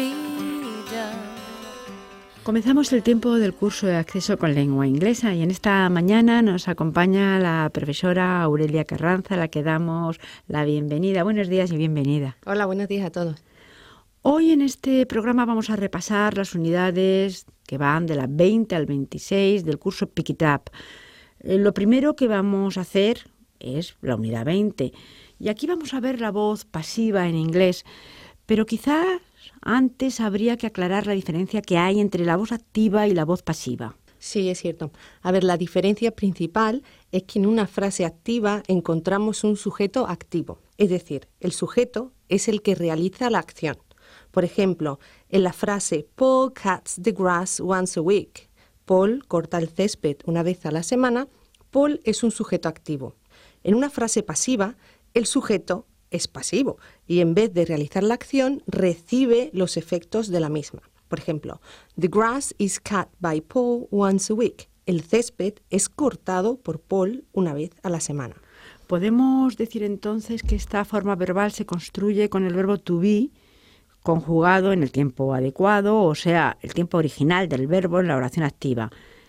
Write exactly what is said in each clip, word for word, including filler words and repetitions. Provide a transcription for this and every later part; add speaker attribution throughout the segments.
Speaker 1: Comenzamos el tiempo del curso de acceso con lengua inglesa y en esta mañana nos acompaña la profesora Aurelia Carranza, a la que damos la bienvenida. Buenos días y bienvenida.
Speaker 2: Hola, buenos días a todos.
Speaker 1: Hoy en este programa vamos a repasar las unidades que van de la veinte al veintiséis del curso Pick It Up. Eh, lo primero que vamos a hacer es la unidad veinte y aquí vamos a ver la voz pasiva en inglés, pero quizás antes habría que aclarar la diferencia que hay entre la voz activa y la voz pasiva.
Speaker 2: Sí, es cierto. A ver, la diferencia principal es que en una frase activa encontramos un sujeto activo, es decir, el sujeto es el que realiza la acción. Por ejemplo, en la frase Paul cuts the grass once a week, Paul corta el césped una vez a la semana, Paul es un sujeto activo. En una frase pasiva, el sujeto es pasivo y en vez de realizar la acción, recibe los efectos de la misma. Por ejemplo, the grass is cut by Paul once a week. El césped es cortado por Paul una vez a la semana.
Speaker 1: Podemos decir entonces que esta forma verbal se construye con el verbo to be conjugado en el tiempo adecuado, o sea, el tiempo original del verbo en la oración activa.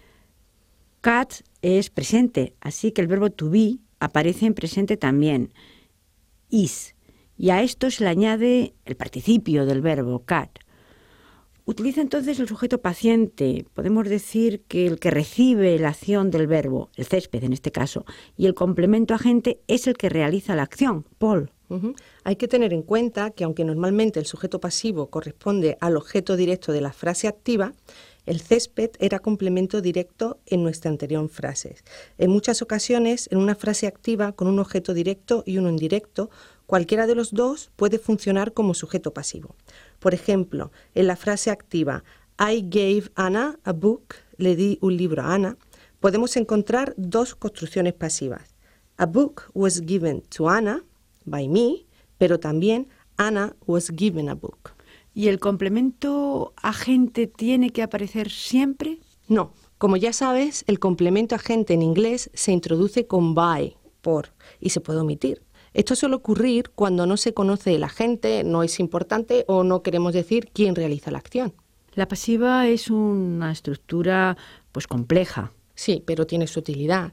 Speaker 1: Cut es presente, así que el verbo to be aparece en presente también. Is, y a esto se le añade el participio del verbo cut. Utiliza entonces el sujeto paciente. Podemos decir que el que recibe la acción del verbo, el césped en este caso, y el complemento agente es el que realiza la acción, Paul.
Speaker 2: Uh-huh. Hay que tener en cuenta que aunque normalmente el sujeto pasivo corresponde al objeto directo de la frase activa, el césped era complemento directo en nuestra anterior frase. En muchas ocasiones, en una frase activa con un objeto directo y uno indirecto, cualquiera de los dos puede funcionar como sujeto pasivo. Por ejemplo, en la frase activa I gave Anna a book, le di un libro a Ana, podemos encontrar dos construcciones pasivas. A book was given to Anna by me, pero también Anna was given a book.
Speaker 1: ¿Y el complemento agente tiene que aparecer siempre?
Speaker 2: No. Como ya sabes, el complemento agente en inglés se introduce con by, por, y se puede omitir. Esto suele ocurrir cuando no se conoce el agente, no es importante o no queremos decir quién realiza la acción.
Speaker 1: La pasiva es una estructura pues compleja.
Speaker 2: Sí, pero tiene su utilidad.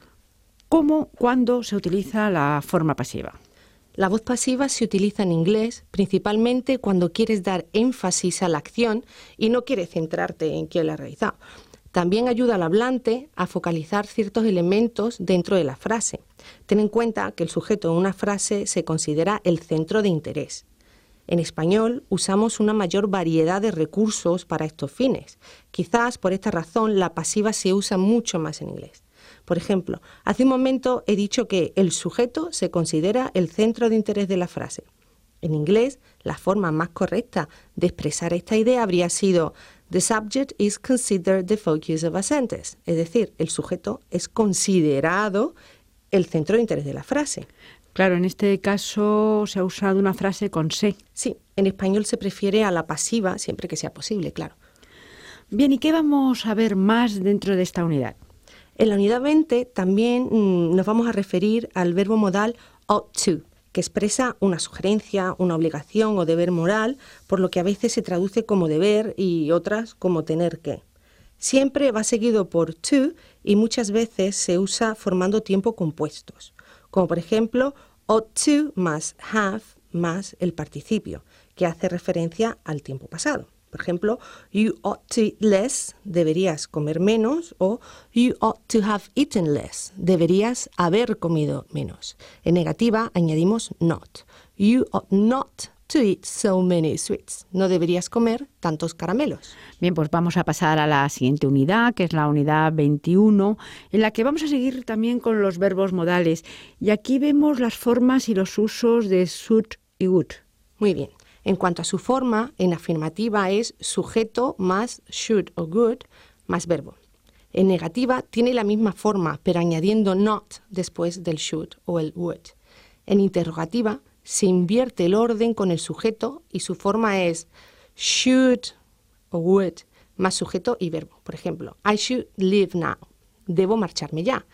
Speaker 1: ¿Cómo, cuándo se utiliza la forma pasiva?
Speaker 2: La voz pasiva se utiliza en inglés principalmente cuando quieres dar énfasis a la acción y no quieres centrarte en quién la ha realizado. También ayuda al hablante a focalizar ciertos elementos dentro de la frase. Ten en cuenta que el sujeto en una frase se considera el centro de interés. En español usamos una mayor variedad de recursos para estos fines. Quizás por esta razón la pasiva se usa mucho más en inglés. Por ejemplo, hace un momento he dicho que el sujeto se considera el centro de interés de la frase. En inglés, la forma más correcta de expresar esta idea habría sido The subject is considered the focus of a sentence. Es decir, el sujeto es considerado el centro de interés de la frase.
Speaker 1: Claro, en este caso se ha usado una frase con se.
Speaker 2: Sí, en español se prefiere a la pasiva siempre que sea posible, claro.
Speaker 1: Bien, ¿y qué vamos a ver más dentro de esta unidad?
Speaker 2: En la unidad veinte también mmm, nos vamos a referir al verbo modal ought to, que expresa una sugerencia, una obligación o deber moral, por lo que a veces se traduce como deber y otras como tener que. Siempre va seguido por to y muchas veces se usa formando tiempo compuestos, como por ejemplo ought to más have más el participio, que hace referencia al tiempo pasado. Por ejemplo, you ought to eat less, deberías comer menos, o you ought to have eaten less, deberías haber comido menos. En negativa añadimos not. You ought not to eat so many sweets. No deberías comer tantos caramelos.
Speaker 1: Bien, pues vamos a pasar a la siguiente unidad, que es la unidad veintiuno, en la que vamos a seguir también con los verbos modales. Y aquí vemos las formas y los usos de should y would.
Speaker 2: Muy bien. En cuanto a su forma, en afirmativa es sujeto más should o would más verbo. En negativa tiene la misma forma, pero añadiendo not después del should o el would. En interrogativa se invierte el orden con el sujeto y su forma es should o would más sujeto y verbo. Por ejemplo, I should leave now. Debo marcharme ya.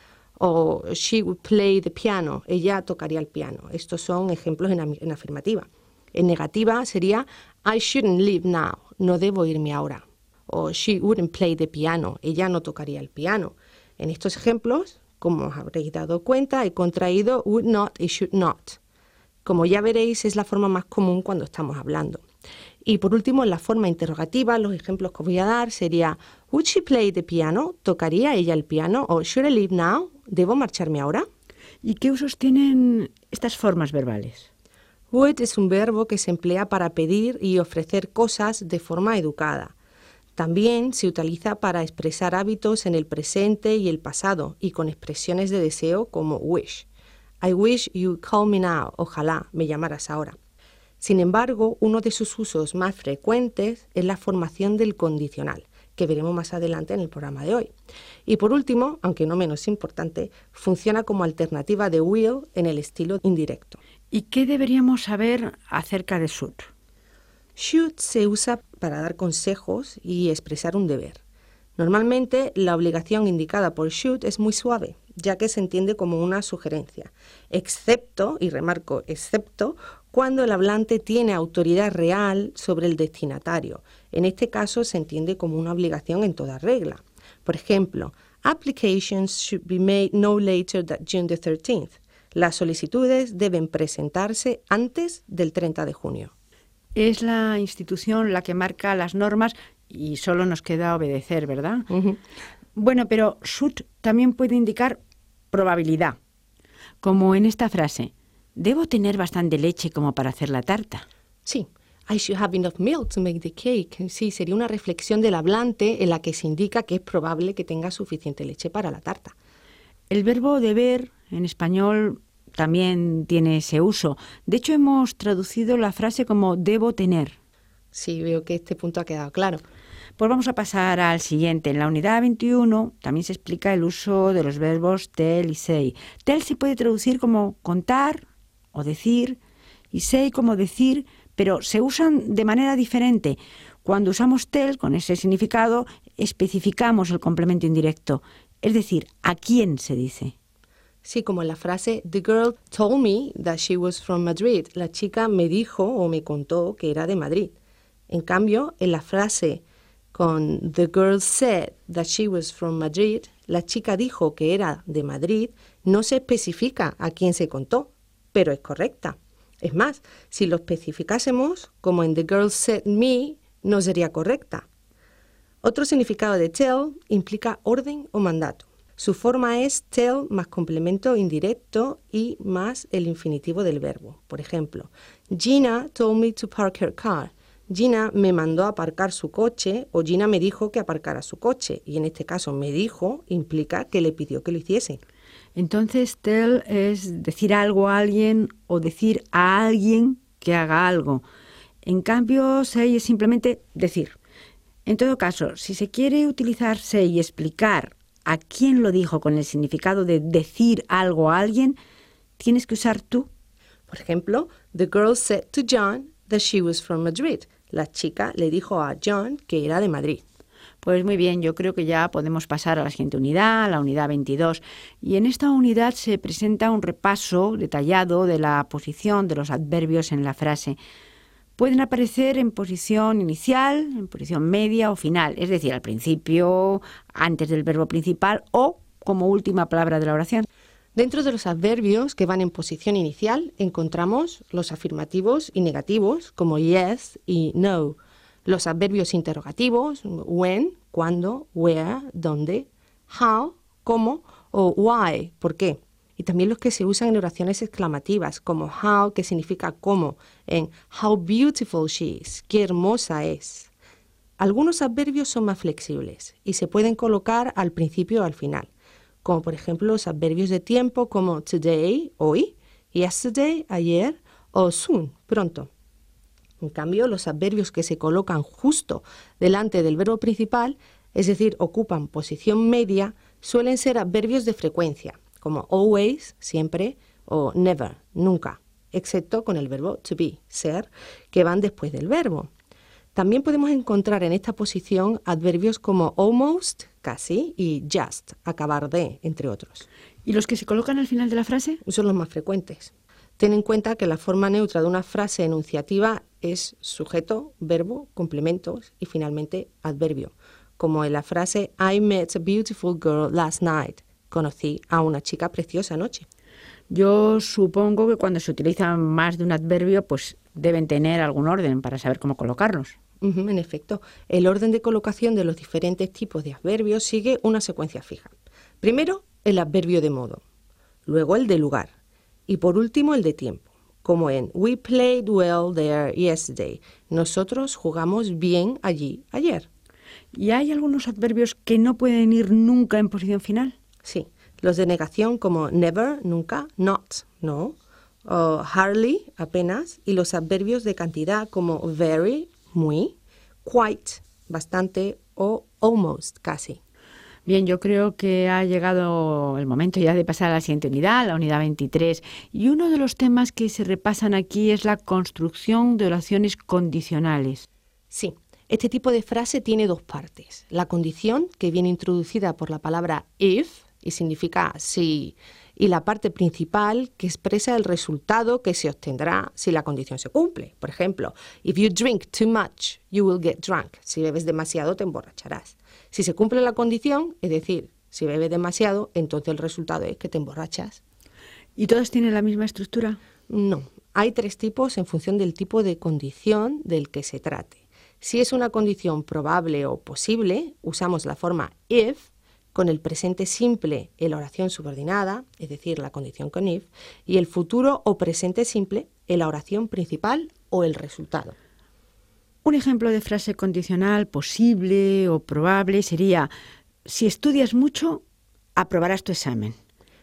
Speaker 2: O she would play the piano. Ella tocaría el piano. Estos son ejemplos en, en afirmativa. En negativa sería I shouldn't leave now. No debo irme ahora. O she wouldn't play the piano. Ella no tocaría el piano. En estos ejemplos, como os habréis dado cuenta, he contraído would not y should not. Como ya veréis, es la forma más común cuando estamos hablando. Y por último, en la forma interrogativa, los ejemplos que os voy a dar sería would she play the piano? ¿Tocaría ella el piano? O should I leave now? ¿Debo marcharme ahora?
Speaker 1: ¿Y qué usos tienen estas formas verbales?
Speaker 2: Would es un verbo que se emplea para pedir y ofrecer cosas de forma educada. También se utiliza para expresar hábitos en el presente y el pasado y con expresiones de deseo como wish. I wish you'd call me now. Ojalá me llamaras ahora. Sin embargo, uno de sus usos más frecuentes es la formación del condicional, que veremos más adelante en el programa de hoy. Y por último, aunque no menos importante, funciona como alternativa de will en el estilo indirecto.
Speaker 1: ¿Y qué deberíamos saber acerca de should?
Speaker 2: Should se usa para dar consejos y expresar un deber. Normalmente, la obligación indicada por should es muy suave, ya que se entiende como una sugerencia, excepto, y remarco, excepto, cuando el hablante tiene autoridad real sobre el destinatario. En este caso se entiende como una obligación en toda regla. Por ejemplo, applications should be made no later than June the thirteenth. Las solicitudes deben presentarse antes del treinta de junio.
Speaker 1: Es la institución la que marca las normas y solo nos queda obedecer, ¿verdad?
Speaker 2: Uh-huh.
Speaker 1: Bueno, pero should también puede indicar probabilidad, como en esta frase. ¿Debo tener bastante leche como para hacer la tarta?
Speaker 2: Sí, I should have enough milk to make the cake. Sí, sería una reflexión del hablante en la que se indica que es probable que tenga suficiente leche para la tarta.
Speaker 1: El verbo deber en español también tiene ese uso. De hecho, hemos traducido la frase como debo tener.
Speaker 2: Sí, veo que este punto ha quedado claro.
Speaker 1: Pues vamos a pasar al siguiente. En la unidad veintiuno también se explica el uso de los verbos tell y say. Tell se puede traducir como contar o decir, y say como decir, pero se usan de manera diferente. Cuando usamos tell con ese significado, especificamos el complemento indirecto, es decir, a quién se dice.
Speaker 2: Sí, como en la frase The girl told me that she was from Madrid. La chica me dijo o me contó que era de Madrid. En cambio, en la frase con The girl said that she was from Madrid, la chica dijo que era de Madrid, no se especifica a quién se contó, pero es correcta. Es más, si lo especificásemos, como en The girl said me, no sería correcta. Otro significado de tell implica orden o mandato. Su forma es tell más complemento indirecto y más el infinitivo del verbo. Por ejemplo, Gina told me to park her car. Gina me mandó a aparcar su coche o Gina me dijo que aparcara su coche. Y en este caso, me dijo implica que le pidió que lo hiciese.
Speaker 1: Entonces, tell es decir algo a alguien o decir a alguien que haga algo. En cambio, say es simplemente decir. En todo caso, si se quiere utilizar say y explicar a quién lo dijo con el significado de decir algo a alguien, tienes que usar tú.
Speaker 2: Por ejemplo, the girl said to John that she was from Madrid. La chica le dijo a John que era de Madrid.
Speaker 1: Pues muy bien, yo creo que ya podemos pasar a la siguiente unidad, a la unidad veintidós. Y en esta unidad se presenta un repaso detallado de la posición de los adverbios en la frase. Pueden aparecer en posición inicial, en posición media o final, es decir, al principio, antes del verbo principal o como última palabra de la oración.
Speaker 2: Dentro de los adverbios que van en posición inicial encontramos los afirmativos y negativos como yes y no. Los adverbios interrogativos, when, cuándo, where, dónde, how, cómo o why, por qué. Y también los que se usan en oraciones exclamativas, como how, que significa cómo, en how beautiful she is, qué hermosa es. Algunos adverbios son más flexibles y se pueden colocar al principio o al final, como por ejemplo los adverbios de tiempo como today, hoy, yesterday, ayer, o soon, pronto. En cambio, los adverbios que se colocan justo delante del verbo principal, es decir, ocupan posición media, suelen ser adverbios de frecuencia, como always, siempre, o never, nunca, excepto con el verbo to be, ser, que van después del verbo. También podemos encontrar en esta posición adverbios como almost, casi, y just, acabar de, entre otros.
Speaker 1: ¿Y los que se colocan al final de la frase?
Speaker 2: Son los más frecuentes. Ten en cuenta que la forma neutra de una frase enunciativa es sujeto, verbo, complementos y finalmente adverbio, como en la frase I met a beautiful girl last night. Conocí a una chica preciosa anoche.
Speaker 1: Yo supongo que cuando se utiliza más de un adverbio, pues deben tener algún orden para saber cómo colocarlos.
Speaker 2: Uh-huh, en efecto, el orden de colocación de los diferentes tipos de adverbios sigue una secuencia fija. Primero, el adverbio de modo, luego el de lugar y por último el de tiempo, como en We played well there yesterday. Nosotros jugamos bien allí ayer.
Speaker 1: ¿Y hay algunos adverbios que no pueden ir nunca en posición final?
Speaker 2: Sí, los de negación como never, nunca, not, no, uh, hardly, apenas, y los adverbios de cantidad como very, muy, quite, bastante, o almost, casi.
Speaker 1: Bien, yo creo que ha llegado el momento ya de pasar a la siguiente unidad, la unidad veintitrés. Y uno de los temas que se repasan aquí es la construcción de oraciones condicionales.
Speaker 2: Sí, este tipo de frase tiene dos partes. La condición, que viene introducida por la palabra if, y significa si, y la parte principal, que expresa el resultado que se obtendrá si la condición se cumple. Por ejemplo, if you drink too much, you will get drunk. Si bebes demasiado, te emborracharás. Si se cumple la condición, es decir, si bebes demasiado, entonces el resultado es que te emborrachas.
Speaker 1: ¿Y todas tienen la misma estructura?
Speaker 2: No, hay tres tipos en función del tipo de condición del que se trate. Si es una condición probable o posible, usamos la forma if, con el presente simple en la oración subordinada, es decir, la condición con if, y el futuro o presente simple en la oración principal o el resultado.
Speaker 1: Un ejemplo de frase condicional posible o probable sería: si estudias mucho, aprobarás tu examen.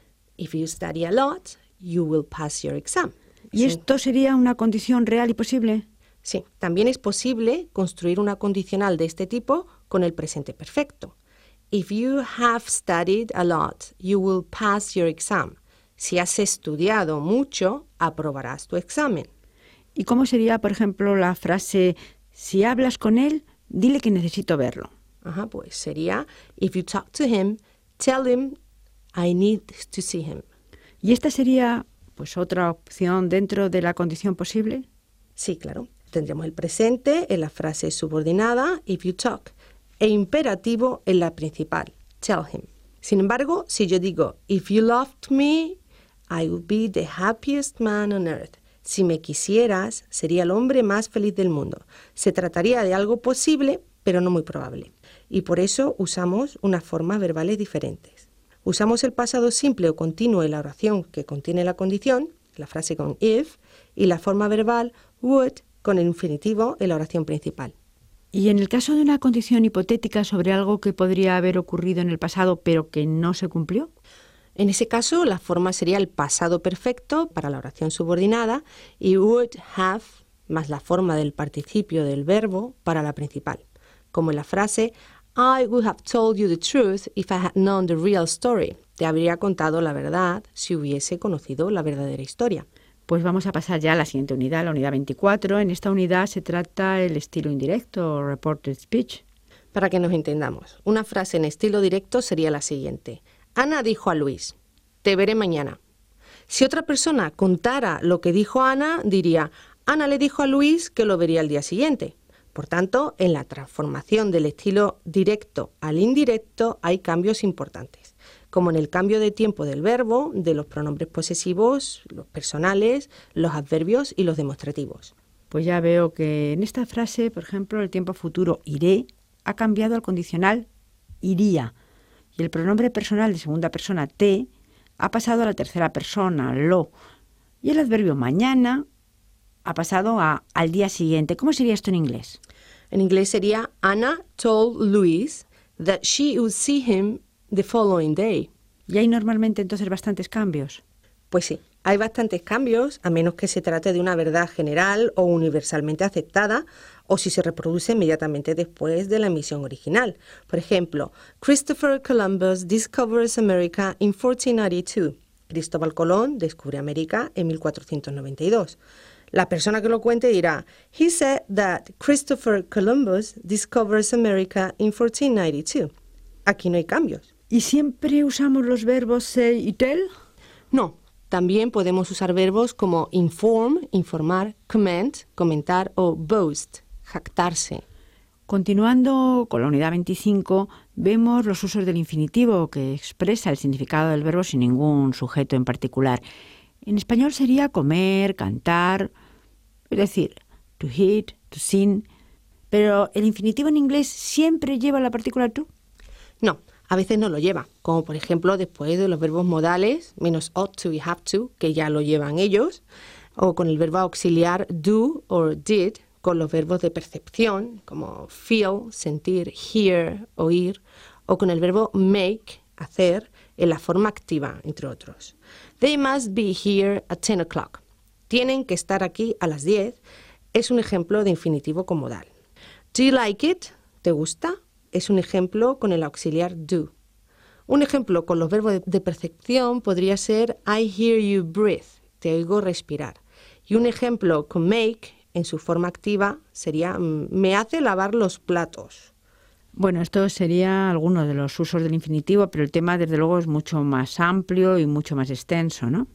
Speaker 2: If you study a lot, you will pass your exam.
Speaker 1: ¿Y esto sería una condición real y posible?
Speaker 2: Sí, también es posible construir una condicional de este tipo con el presente perfecto. If you have studied a lot, you will pass your exam. Si has estudiado mucho, aprobarás tu examen.
Speaker 1: ¿Y cómo sería, por ejemplo, la frase: si hablas con él, dile que necesito verlo?
Speaker 2: Ajá, pues sería if you talk to him, tell him I need to see him.
Speaker 1: ¿Y esta sería, pues, otra opción dentro de la condición posible?
Speaker 2: Sí, claro. Tendremos el presente en la frase subordinada, if you talk, e imperativo en la principal, tell him. Sin embargo, si yo digo, if you loved me, I would be the happiest man on earth. Si me quisieras, sería el hombre más feliz del mundo. Se trataría de algo posible, pero no muy probable. Y por eso usamos unas formas verbales diferentes. Usamos el pasado simple o continuo en la oración que contiene la condición, la frase con if, y la forma verbal would con el infinitivo en la oración principal.
Speaker 1: Y en el caso de una condición hipotética sobre algo que podría haber ocurrido en el pasado pero que no se cumplió.
Speaker 2: En ese caso, la forma sería el pasado perfecto para la oración subordinada y would have más la forma del participio del verbo para la principal, como en la frase I would have told you the truth if I had known the real story. Te habría contado la verdad si hubiese conocido la verdadera historia.
Speaker 1: Pues vamos a pasar ya a la siguiente unidad, la unidad veinticuatro. En esta unidad se trata el estilo indirecto o reported speech.
Speaker 2: Para que nos entendamos, una frase en estilo directo sería la siguiente. Ana dijo a Luis, te veré mañana. Si otra persona contara lo que dijo Ana, diría, Ana le dijo a Luis que lo vería al día siguiente. Por tanto, en la transformación del estilo directo al indirecto hay cambios importantes, como en el cambio de tiempo del verbo, de los pronombres posesivos, los personales, los adverbios y los demostrativos.
Speaker 1: Pues ya veo que en esta frase, por ejemplo, el tiempo futuro iré ha cambiado al condicional iría y el pronombre personal de segunda persona te ha pasado a la tercera persona, lo, y el adverbio mañana ha pasado a al día siguiente. ¿Cómo sería esto en inglés?
Speaker 2: En inglés sería Anna told Louis that she would see him the following day.
Speaker 1: ¿Y hay normalmente entonces bastantes cambios?
Speaker 2: Pues sí, hay bastantes cambios, a menos que se trate de una verdad general o universalmente aceptada, o si se reproduce inmediatamente después de la emisión original. Por ejemplo, Christopher Columbus discovers America in fourteen ninety-two. Cristóbal Colón descubre América en mil cuatrocientos noventa y dos. La persona que lo cuente dirá, he said that Christopher Columbus discovers America in fourteen ninety-two. Aquí no hay cambios.
Speaker 1: ¿Y siempre usamos los verbos say y tell?
Speaker 2: No, También podemos usar verbos como inform, informar, comment, comentar o boast, jactarse.
Speaker 1: Continuando con la unidad veinticinco, vemos los usos del infinitivo que expresa el significado del verbo sin ningún sujeto en particular. En español sería comer, cantar, es decir, to eat, to sing. Pero el infinitivo en inglés siempre lleva la partícula to.
Speaker 2: No, a veces no lo lleva, como por ejemplo después de los verbos modales, menos ought to y have to, que ya lo llevan ellos, o con el verbo auxiliar do o did, con los verbos de percepción, como feel, sentir, hear, oír, o con el verbo make, hacer, en la forma activa, entre otros. They must be here at ten o'clock. Tienen que estar aquí a las diez, es un ejemplo de infinitivo con modal. Do you like it? ¿Te gusta? Es un ejemplo con el auxiliar do. Un ejemplo con los verbos de, de percepción podría ser I hear you breathe, te oigo respirar. Y un ejemplo con make, en su forma activa, sería me hace lavar los platos.
Speaker 1: Bueno, esto sería alguno de los usos del infinitivo, pero el tema desde luego es mucho más amplio y mucho más extenso, ¿no?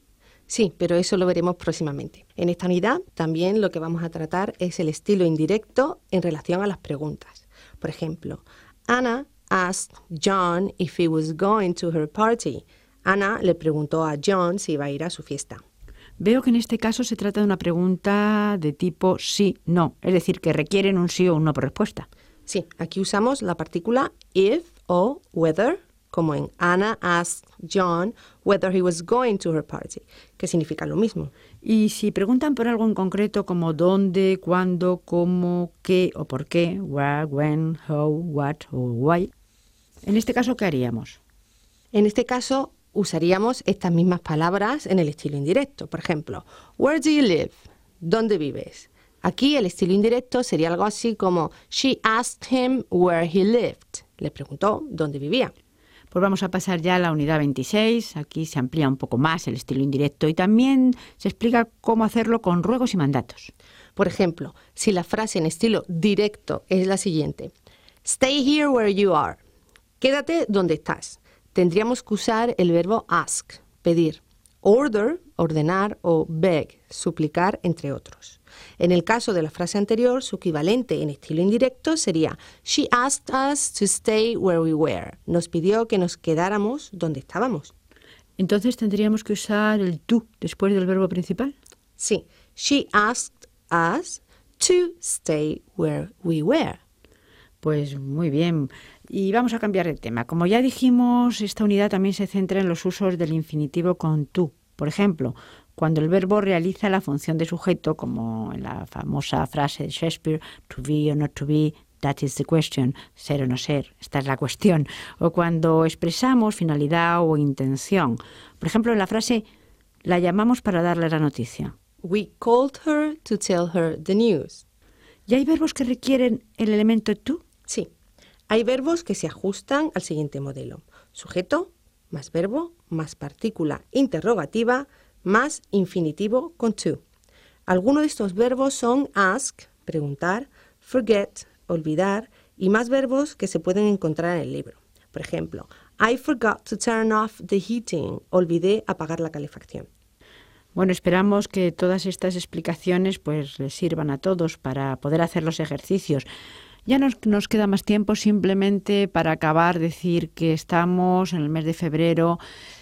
Speaker 2: Sí, pero eso lo veremos próximamente. En esta unidad también lo que vamos a tratar es el estilo indirecto en relación a las preguntas. Por ejemplo, Anna asked John if he was going to her party. Ana le preguntó a John si iba a ir a su fiesta.
Speaker 1: Veo que en este caso se trata de una pregunta de tipo sí-no, es decir, que requieren un sí o un no por respuesta.
Speaker 2: Sí, aquí usamos la partícula if o whether, como en Anna asked John whether he was going to her party, que significa lo mismo.
Speaker 1: Y si preguntan por algo en concreto como dónde, cuándo, cómo, qué o por qué, where, when, how, what o why, en este caso, ¿qué haríamos?
Speaker 2: En este caso, usaríamos estas mismas palabras en el estilo indirecto. Por ejemplo, where do you live? ¿Dónde vives? Aquí el estilo indirecto sería algo así como she asked him where he lived. Le preguntó dónde vivía.
Speaker 1: Pues vamos a pasar ya a la unidad veintiséis. Aquí se amplía un poco más el estilo indirecto y también se explica cómo hacerlo con ruegos y mandatos.
Speaker 2: Por ejemplo, si la frase en estilo directo es la siguiente: stay here where you are. Quédate donde estás. Tendríamos que usar el verbo ask, pedir, order, ordenar o beg, suplicar, entre otros. En el caso de la frase anterior, su equivalente en estilo indirecto sería she asked us to stay where we were. Nos pidió que nos quedáramos donde estábamos.
Speaker 1: Entonces, ¿tendríamos que usar el to después del verbo principal?
Speaker 2: Sí, she asked us to stay where we were.
Speaker 1: Pues muy bien. Y vamos a cambiar de tema. Como ya dijimos, esta unidad también se centra en los usos del infinitivo con to. Por ejemplo, cuando el verbo realiza la función de sujeto, como en la famosa frase de Shakespeare, to be or not to be, that is the question, ser o no ser, esta es la cuestión. O cuando expresamos finalidad o intención. Por ejemplo, en la frase, la llamamos para darle la noticia.
Speaker 2: We called her to tell her the news.
Speaker 1: ¿Y hay verbos que requieren el elemento to?
Speaker 2: Sí, hay verbos que se ajustan al siguiente modelo. Sujeto, más verbo, más partícula interrogativa, más infinitivo con to. Algunos de estos verbos son ask, preguntar, forget, olvidar, y más verbos que se pueden encontrar en el libro. Por ejemplo, I forgot to turn off the heating. Olvidé apagar la calefacción.
Speaker 1: Bueno, esperamos que todas estas explicaciones pues les sirvan a todos para poder hacer los ejercicios. Ya nos, nos queda más tiempo, simplemente para acabar, decir que estamos en el mes de febrero,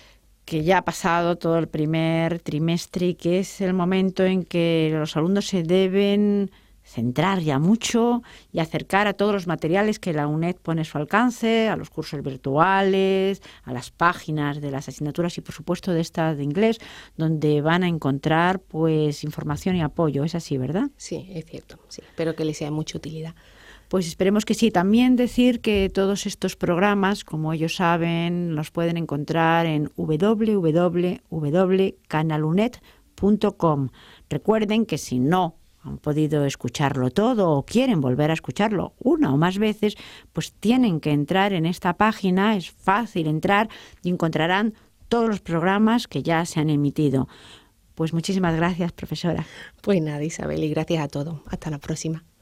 Speaker 1: que ya ha pasado todo el primer trimestre y que es el momento en que los alumnos se deben centrar ya mucho y acercar a todos los materiales que la UNED pone a su alcance, a los cursos virtuales, a las páginas de las asignaturas y por supuesto de esta de inglés, donde van a encontrar pues información y apoyo. ¿Es así, verdad?
Speaker 2: Sí, es cierto. Sí. Espero que les sea de mucha utilidad.
Speaker 1: Pues esperemos que sí. También decir que todos estos programas, como ellos saben, los pueden encontrar en doble u doble u doble punto canalunet punto com. Recuerden que si no han podido escucharlo todo o quieren volver a escucharlo una o más veces, pues tienen que entrar en esta página. Es fácil entrar y encontrarán todos los programas que ya se han emitido. Pues muchísimas gracias, profesora.
Speaker 2: Pues nada, Isabel, y gracias a todos. Hasta la próxima.